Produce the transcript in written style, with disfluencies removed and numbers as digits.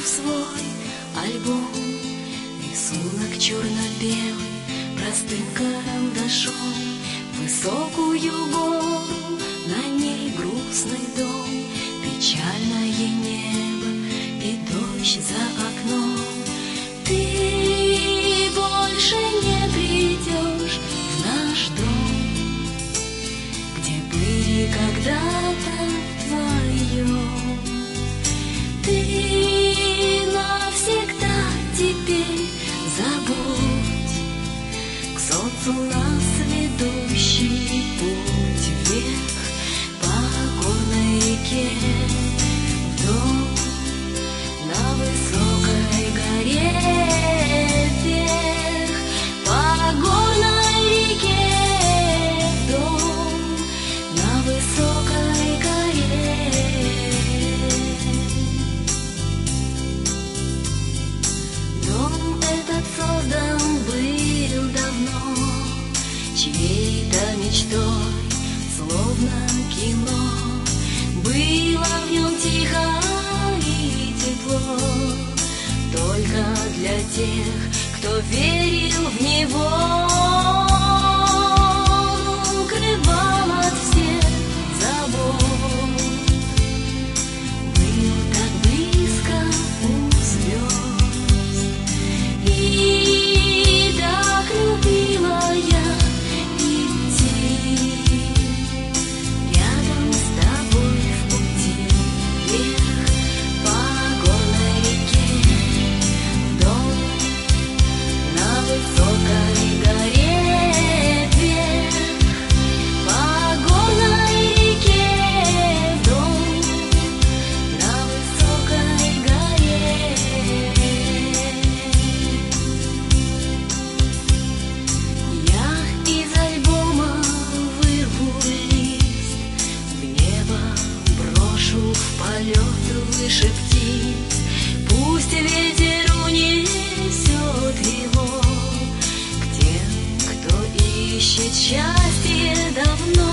в свой альбом рисунок черно-белый простым карандашом, высокую гору, на ней грустный дом, печальное небо и дождь за окном. Ты больше не придешь в наш дом, где были когда-то вдвоем. Ты навсегда теперь забудь, к солнцу нас ведущий путь вверх по горной реке, в дом на высокой горе, вверх по горной реке, в дом на высокой горе. Дом этот создан был давно чьей-то мечтой, словно кино. Было в нем тихо и тепло, только для тех, кто верил в него. Укрывал от всех забот, был так близко у звезд, и так любила я идти рядом с тобой в пути вверх по горной реке, в дом на высокой горе, вверх по горной реке, в дом на высокой горе. Я из альбома вырву лист, в небо брошу, в полет выше птиц. Пусть ветер унесет его к тем, кто ищет счастье давно.